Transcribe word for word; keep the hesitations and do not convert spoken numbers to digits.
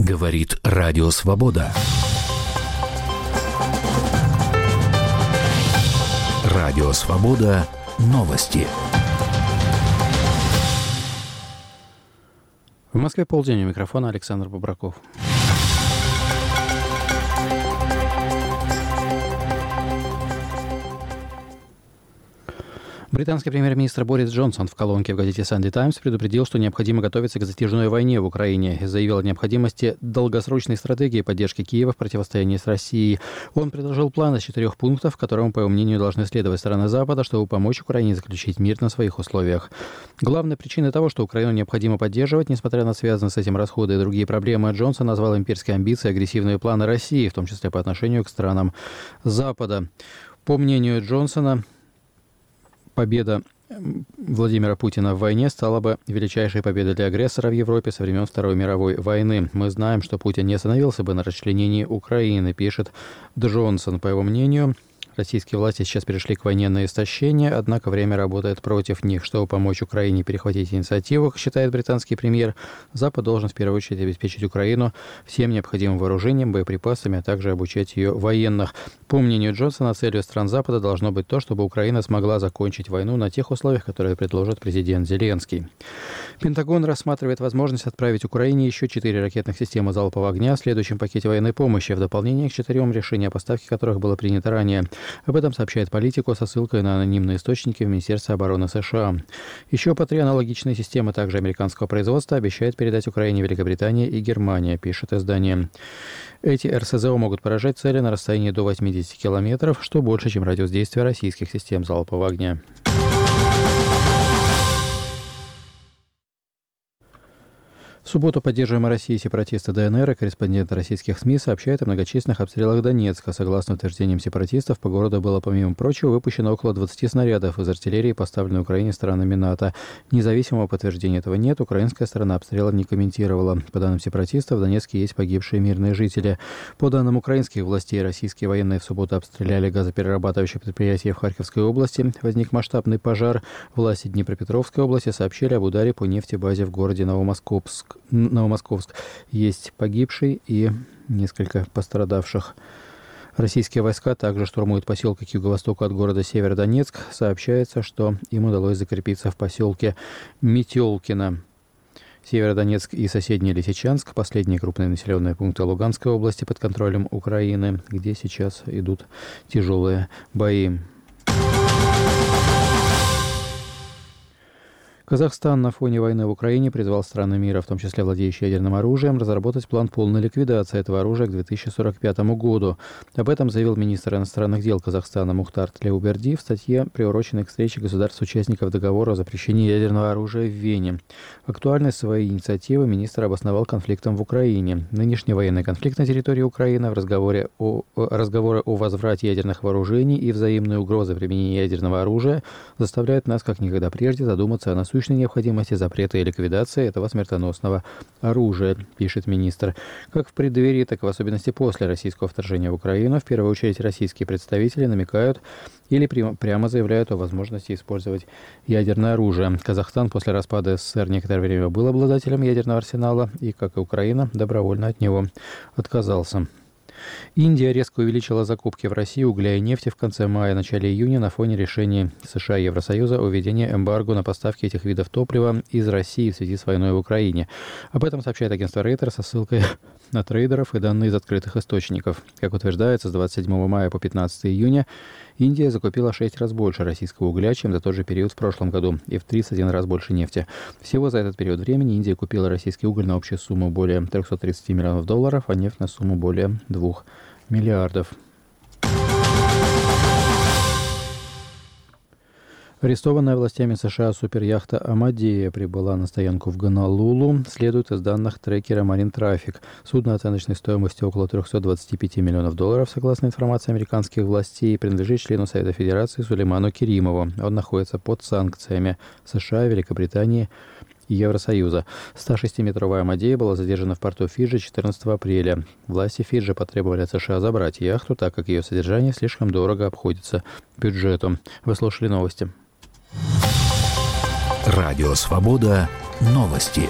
Говорит Радио Свобода. Радио Свобода. Новости. В Москве полдень, у микрофона Александр Бобраков. Британский премьер-министр Борис Джонсон в колонке в газете Sunday Times предупредил, что необходимо готовиться к затяжной войне в Украине и заявил о необходимости долгосрочной стратегии поддержки Киева в противостоянии с Россией. Он предложил план из четырех пунктов, которому, по его мнению, должны следовать страны Запада, чтобы помочь Украине заключить мир на своих условиях. Главной причиной того, что Украину необходимо поддерживать, несмотря на связанные с этим расходы и другие проблемы, Джонсон назвал имперские амбиции и агрессивные планы России, в том числе по отношению к странам Запада. По мнению Джонсона, победа Владимира Путина в войне стала бы величайшей победой для агрессора в Европе со времен Второй мировой войны. Мы знаем, что Путин не остановился бы на расчленении Украины, пишет Джонсон. По его мнению, российские власти сейчас перешли к войне на истощение, однако время работает против них. Чтобы помочь Украине перехватить инициативу, считает британский премьер, Запад должен в первую очередь обеспечить Украину всем необходимым вооружением, боеприпасами, а также обучать ее военных. По мнению Джонсона, целью стран Запада должно быть то, чтобы Украина смогла закончить войну на тех условиях, которые предложит президент Зеленский. Пентагон рассматривает возможность отправить Украине еще четыре ракетных системы залпового огня в следующем пакете военной помощи, в дополнение к четырем, решение о поставке которых было принято ранее. Об этом сообщает Политико со ссылкой на анонимные источники в Министерстве обороны США. Еще по три аналогичные системы, также американского производства, обещают передать Украине Великобритания и Германия, пишет издание. Эти эр эс зэ о могут поражать цели на расстоянии до восемьдесят километров, что больше, чем радиус действия российских систем залпового огня. В субботу поддерживаемые Россией сепаратисты дэ эн эр и корреспонденты российских СМИ сообщают о многочисленных обстрелах Донецка. Согласно утверждениям сепаратистов, по городу было, помимо прочего, выпущено около двадцати снарядов из артиллерии, поставленной Украине странами НАТО. Независимого подтверждения этого нет, украинская сторона обстрелов не комментировала. По данным сепаратистов, в Донецке есть погибшие мирные жители. По данным украинских властей, российские военные в субботу обстреляли газоперерабатывающее предприятие в Харьковской области. Возник масштабный пожар. Власти Днепропетровской области сообщили об ударе по нефтебазе в городе Новомосковск. Новомосковск. Есть погибший и несколько пострадавших. Российские войска также штурмуют поселки к юго-востоку от города Северодонецк. Сообщается, что им удалось закрепиться в поселке Метелкино. Северодонецк и соседний Лисичанск – последние крупные населенные пункты Луганской области под контролем Украины, где сейчас идут тяжелые бои. Казахстан на фоне войны в Украине призвал страны мира, в том числе владеющие ядерным оружием, разработать план полной ликвидации этого оружия к две тысячи сорок пятому году. Об этом заявил министр иностранных дел Казахстана Мухтар Тлеуберди в статье, приуроченной к встрече государств-участников договора о запрещении ядерного оружия в Вене. Актуальность своей инициативы министр обосновал конфликтом в Украине. Нынешний военный конфликт на территории Украины, в разговоре о, разговоры о возврате ядерных вооружений и взаимные угрозы применения ядерного оружия заставляют нас как никогда прежде задуматься о насущности необходимости запрета и ликвидации этого смертоносного оружия, пишет министр. Как в преддверии, так и в особенности после российского вторжения в Украину, в первую очередь российские представители намекают или прямо заявляют о возможности использовать ядерное оружие. Казахстан после распада эс эс эс эр некоторое время был обладателем ядерного арсенала и, как и Украина, добровольно от него отказался. Индия резко увеличила закупки в России угля и нефти в конце мая, начале июня на фоне решения США и Евросоюза о введении эмбарго на поставки этих видов топлива из России в связи с войной в Украине. Об этом сообщает агентство Reuters со ссылкой на трейдеров и данные из открытых источников. Как утверждается, с двадцать седьмого мая по пятнадцатого июня Индия закупила шесть раз больше российского угля, чем за тот же период в прошлом году, и в тридцать один раз больше нефти. Всего за этот период времени Индия купила российский уголь на общую сумму более триста тридцать миллионов долларов, а нефть на сумму более двух миллиардов. Арестованная властями США суперяхта «Амадея» прибыла на стоянку в Гонолулу, следует из данных трекера Marine Traffic. Судно оценочной стоимостью около триста двадцать пять миллионов долларов, согласно информации американских властей, принадлежит члену Совета Федерации Сулейману Керимову. Он находится под санкциями США, Великобритании и Евросоюза. сто шестиметровая «Амадея» была задержана в порту Фиджи четырнадцатого апреля. Власти Фиджи потребовали от США забрать яхту, так как ее содержание слишком дорого обходится бюджету. Вы слушали новости. Радио Свобода. Новости.